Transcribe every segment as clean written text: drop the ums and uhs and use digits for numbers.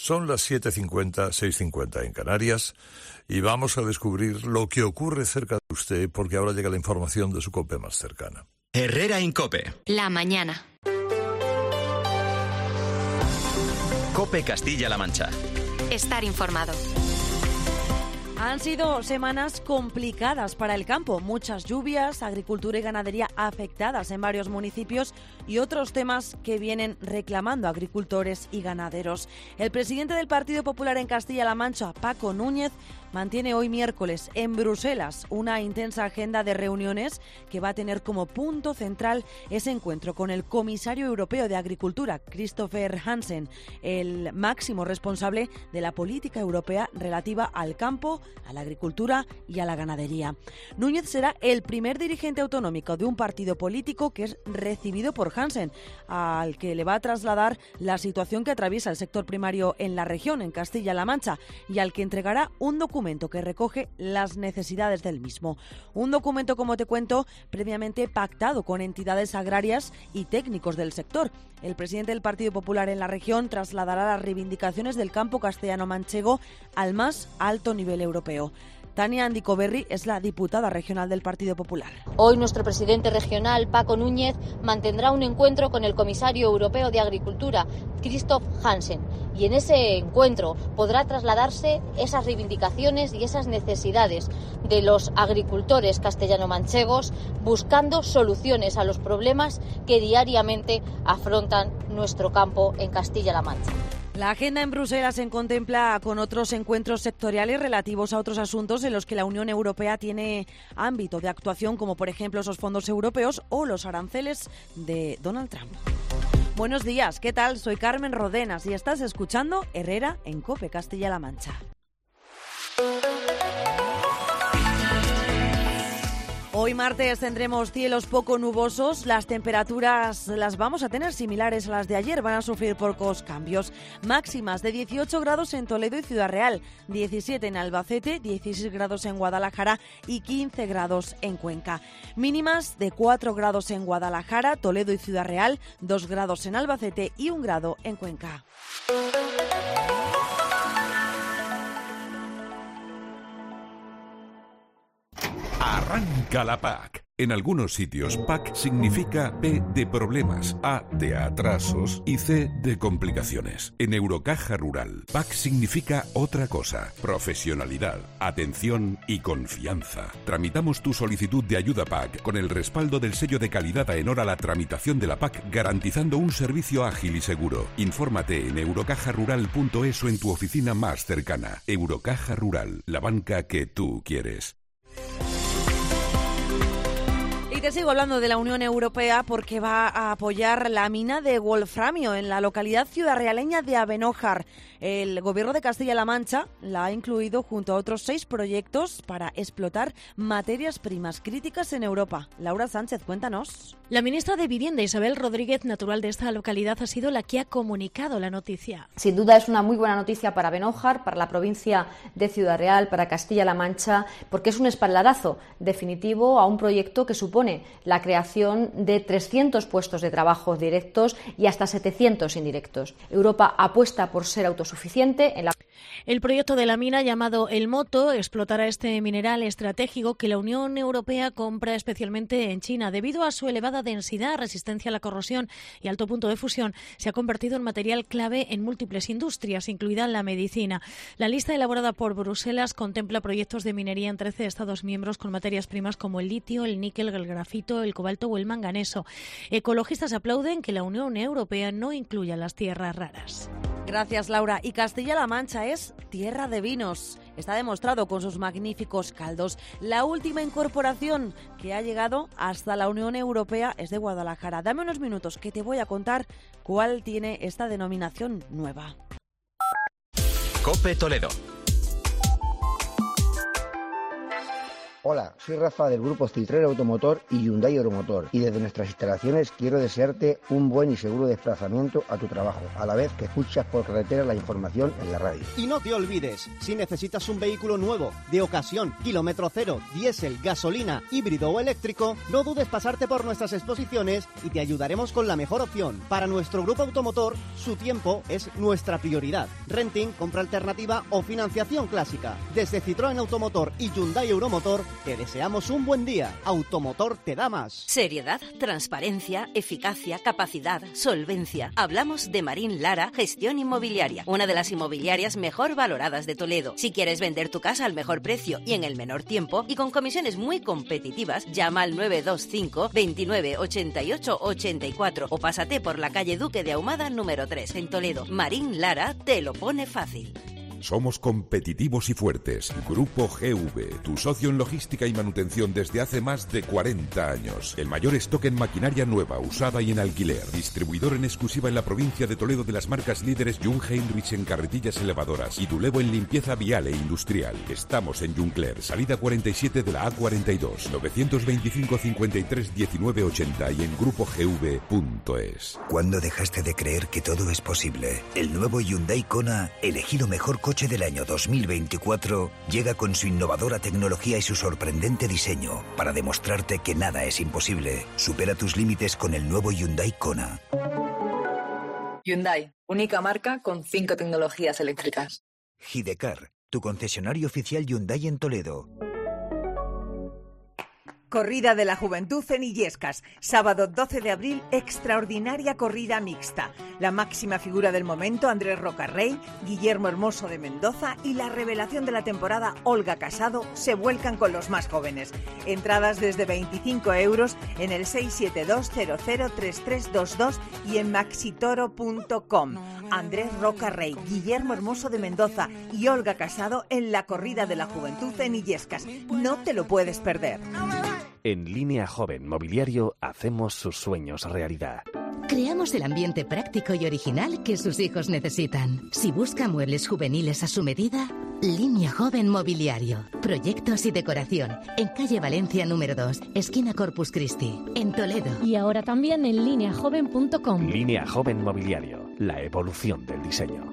Son las 7:50, 6:50 en Canarias y vamos a descubrir lo que ocurre cerca de usted porque ahora llega la información de su COPE más cercana. Herrera en COPE. La mañana. COPE Castilla-La Mancha. Estar informado. Han sido semanas complicadas para el campo, muchas lluvias, agricultura y ganadería afectadas en varios municipios y otros temas que vienen reclamando agricultores y ganaderos. El presidente del Partido Popular en Castilla-La Mancha, Paco Núñez, mantiene hoy miércoles en Bruselas una intensa agenda de reuniones que va a tener como punto central ese encuentro con el comisario europeo de Agricultura, Christopher Hansen, el máximo responsable de la política europea relativa al campo, a la agricultura y a la ganadería. Núñez será el primer dirigente autonómico de un partido político que es recibido por Hansen, al que le va a trasladar la situación que atraviesa el sector primario en la región, en Castilla-La Mancha, y al que entregará un documento que recoge las necesidades del mismo. Un documento, como te cuento, previamente pactado con entidades agrarias y técnicos del sector. El presidente del Partido Popular en la región trasladará las reivindicaciones del campo castellano-manchego al más alto nivel europeo. Tania Andicoberri es la diputada regional del Partido Popular. Hoy nuestro presidente regional, Paco Núñez, mantendrá un encuentro con el comisario europeo de Agricultura, Christoph Hansen, y en ese encuentro podrá trasladarse esas reivindicaciones y esas necesidades de los agricultores castellano-manchegos, buscando soluciones a los problemas que diariamente afrontan nuestro campo en Castilla-La Mancha. La agenda en Bruselas se contempla con otros encuentros sectoriales relativos a otros asuntos en los que la Unión Europea tiene ámbito de actuación, como por ejemplo esos fondos europeos o los aranceles de Donald Trump. Buenos días, ¿qué tal? Soy Carmen Rodenas y estás escuchando Herrera en COPE Castilla-La Mancha. Hoy martes tendremos cielos poco nubosos, las temperaturas las vamos a tener similares a las de ayer, van a sufrir pocos cambios. Máximas de 18 grados en Toledo y Ciudad Real, 17 en Albacete, 16 grados en Guadalajara y 15 grados en Cuenca. Mínimas de 4 grados en Guadalajara, Toledo y Ciudad Real, 2 grados en Albacete y 1 grado en Cuenca. Arranca la PAC. En algunos sitios PAC significa P de problemas, A de atrasos y C de complicaciones. En Eurocaja Rural, PAC significa otra cosa: profesionalidad, atención y confianza. Tramitamos tu solicitud de ayuda PAC con el respaldo del sello de calidad AENOR a la tramitación de la PAC, garantizando un servicio ágil y seguro. Infórmate en eurocajarural.es o en tu oficina más cercana. Eurocaja Rural, la banca que tú quieres. Y te sigo hablando de la Unión Europea porque va a apoyar la mina de wolframio en la localidad ciudadrealeña de Abenójar. El Gobierno de Castilla-La Mancha la ha incluido junto a otros 6 proyectos para explotar materias primas críticas en Europa. Laura Sánchez, cuéntanos. La ministra de Vivienda, Isabel Rodríguez, natural de esta localidad, ha sido la que ha comunicado la noticia. Sin duda es una muy buena noticia para Abenójar, para la provincia de Ciudad Real, para Castilla-La Mancha, porque es un espaldarazo definitivo a un proyecto que supone la creación de 300 puestos de trabajo directos y hasta 700 indirectos. Europa apuesta por ser autosuficiente en la... El proyecto de la mina, llamado El Moto, explotará este mineral estratégico que la Unión Europea compra especialmente en China. Debido a su elevada densidad, resistencia a la corrosión y alto punto de fusión, se ha convertido en material clave en múltiples industrias, incluida la medicina. La lista elaborada por Bruselas contempla proyectos de minería en 13 Estados miembros con materias primas como el litio, el níquel, el grafito, el cobalto o el manganeso. Ecologistas aplauden que la Unión Europea no incluya las tierras raras. Gracias, Laura. Y Castilla-La Mancha es tierra de vinos. Está demostrado con sus magníficos caldos. La última incorporación que ha llegado hasta la Unión Europea es de Guadalajara. Dame unos minutos que te voy a contar cuál tiene esta denominación nueva. COPE Toledo. Hola, soy Rafa del grupo Citroën Automotor y Hyundai Euromotor y desde nuestras instalaciones quiero desearte un buen y seguro desplazamiento a tu trabajo, a la vez que escuchas por carretera la información en la radio. Y no te olvides, si necesitas un vehículo nuevo, de ocasión, kilómetro cero, diésel, gasolina, híbrido o eléctrico, no dudes pasarte por nuestras exposiciones y te ayudaremos con la mejor opción. Para nuestro grupo automotor, su tiempo es nuestra prioridad. Renting, compra alternativa o financiación clásica. Desde Citroën Automotor y Hyundai Euromotor, te deseamos un buen día. Automotor te da más. Seriedad, transparencia, eficacia, capacidad, solvencia. Hablamos de Marín Lara Gestión Inmobiliaria, una de las inmobiliarias mejor valoradas de Toledo. Si quieres vender tu casa al mejor precio y en el menor tiempo y con comisiones muy competitivas, llama al 925 29 88 84 o pásate por la calle Duque de Ahumada número 3 en Toledo. Marín Lara te lo pone fácil. Somos competitivos y fuertes. Grupo GV, tu socio en logística y manutención desde hace más de 40 años. El mayor stock en maquinaria nueva, usada y en alquiler. Distribuidor en exclusiva en la provincia de Toledo de las marcas líderes Jung Heinrich en carretillas elevadoras y Dulevo en limpieza vial e industrial. Estamos en Juncler, salida 47 de la A42, 925 53 19 80 y en grupogv.es. ¿Cuándo dejaste de creer que todo es posible? El nuevo Hyundai Kona, elegido mejor coche del año 2024, llega con su innovadora tecnología y su sorprendente diseño para demostrarte que nada es imposible. Supera tus límites con el nuevo Hyundai Kona. Hyundai, única marca con 5 tecnologías eléctricas. Hidecar, tu concesionario oficial Hyundai en Toledo. Corrida de la Juventud en Illescas. Sábado 12 de abril, extraordinaria corrida mixta. La máxima figura del momento, Andrés Rocarrey, Guillermo Hermoso de Mendoza y la revelación de la temporada, Olga Casado, se vuelcan con los más jóvenes. Entradas desde 25 euros en el 672003322 y en maxitoro.com. Andrés Rocarrey, Guillermo Hermoso de Mendoza y Olga Casado en la Corrida de la Juventud en Illescas. No te lo puedes perder. En Línea Joven Mobiliario hacemos sus sueños realidad. Creamos el ambiente práctico y original que sus hijos necesitan. Si busca muebles juveniles a su medida, Línea Joven Mobiliario. Proyectos y decoración. En calle Valencia número 2, esquina Corpus Christi, en Toledo. Y ahora también en lineajoven.com. Línea Joven Mobiliario. La evolución del diseño.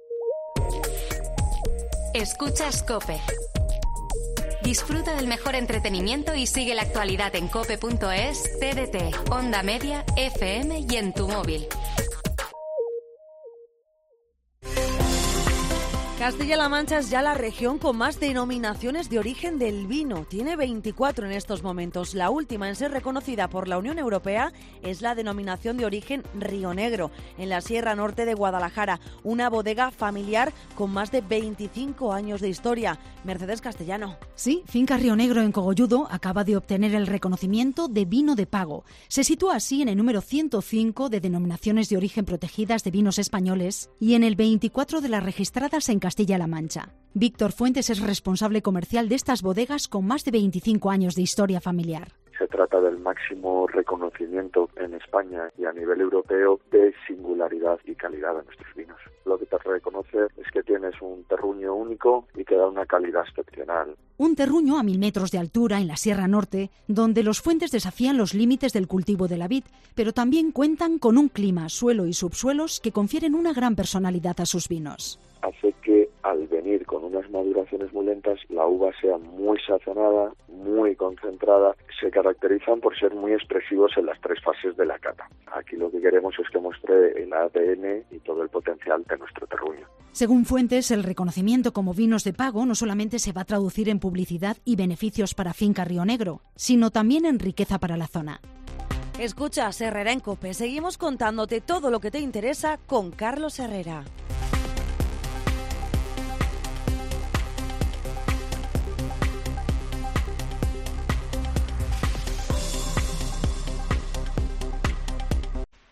Escuchas COPE. Disfruta del mejor entretenimiento y sigue la actualidad en cope.es, TDT, Onda Media, FM y en tu móvil. Castilla-La Mancha es ya la región con más denominaciones de origen del vino. Tiene 24 en estos momentos. La última en ser reconocida por la Unión Europea es la denominación de origen Río Negro, en la Sierra Norte de Guadalajara, una bodega familiar con más de 25 años de historia. Mercedes Castellano. Sí, Finca Río Negro en Cogolludo acaba de obtener el reconocimiento de vino de pago. Se sitúa así en el número 105 de denominaciones de origen protegidas de vinos españoles y en el 24 de las registradas en Castilla-La Mancha. Víctor Fuentes es responsable comercial de estas bodegas con más de 25 años de historia familiar. Se trata del máximo reconocimiento en España y a nivel europeo de singularidad y calidad de nuestros vinos. Lo que te reconoce es que tienes un terruño único y que da una calidad excepcional. Un terruño a 1000 metros de altura en la Sierra Norte, donde los Fuentes desafían los límites del cultivo de la vid, pero también cuentan con un clima, suelo y subsuelos que confieren una gran personalidad a sus vinos. Hace que al venir con unas maduraciones muy lentas, la uva sea muy sazonada, muy concentrada. Se caracterizan por ser muy expresivos en las 3 fases de la cata. Aquí lo que queremos es que muestre el ADN y todo el potencial de nuestro terruño. Según Fuentes, el reconocimiento como vinos de pago no solamente se va a traducir en publicidad y beneficios para Finca Río Negro, sino también en riqueza para la zona. Escucha Herrera en COPE. Seguimos contándote todo lo que te interesa con Carlos Herrera.